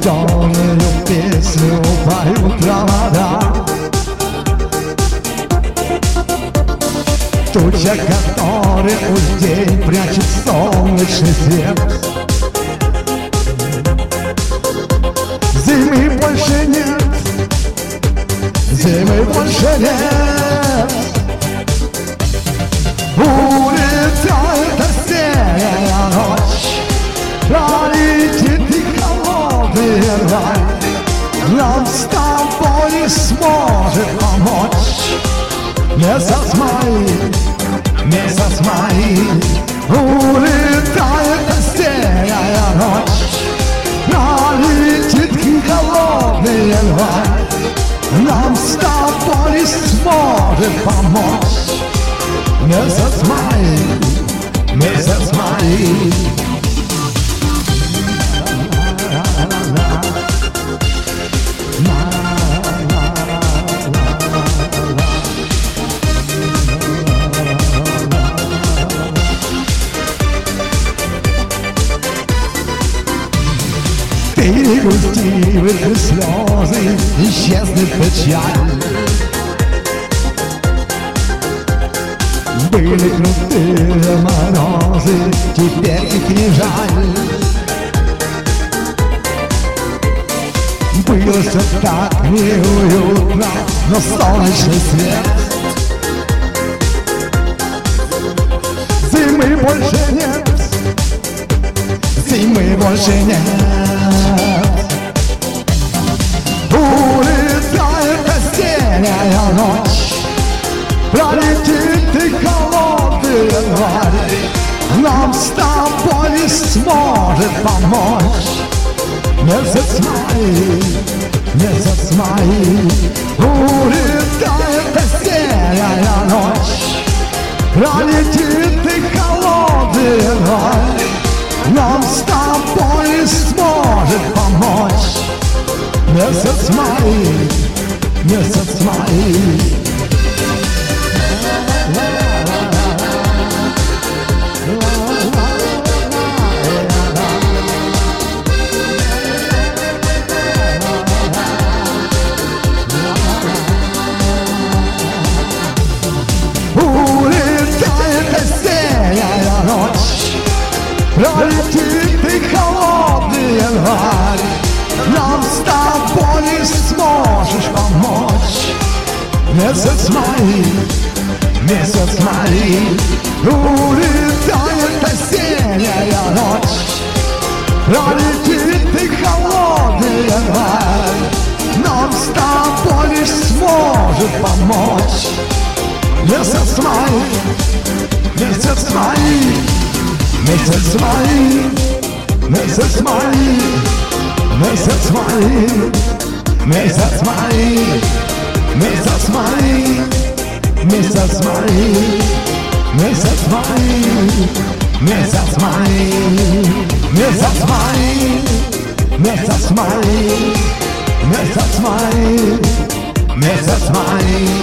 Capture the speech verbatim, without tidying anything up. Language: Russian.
Темную песню поют провода. Туча, которая у день прячет солнечный свет. Зимы больше нет, зимы больше нет. Улетает осенняя ночь, пролетит и холодный рай. Нам с тобой не сможет помочь месяц май, месяц май. Улетает осенняя ночь, пролетит и холодный рай. Нам с тобой не сможет помочь месяц май, месяц май. Ты не грусти, вытры слезы, исчезнет печаль. Были крутые морозы, теперь их не жаль. Было все так неуютно, но солнечный свет. Зимы больше нет, зимы больше нет. Улетает осенняя ночь, пролетит и холодный январь. Нам с тобой не сможет помочь месяц май, месяц май. Улетает осенняя ночь, пролетит и холодный январь. Нам с тобой не сможет помочь месяц май, месяц май. Улетает осенняя ночь, пролетит и холодный январь. Нам с тобой не сможешь помочь месяц май, месяц май. Улетает осенняя ночь, пролетит и холодный январь. Нам с тобой не сможет помочь месяц май, месяц май, месяц май, месяц май, месяц май, месяц май, месяц май, месяц май, месяц май, месяц май, месяц май, месяц май, месяц май, месяц май.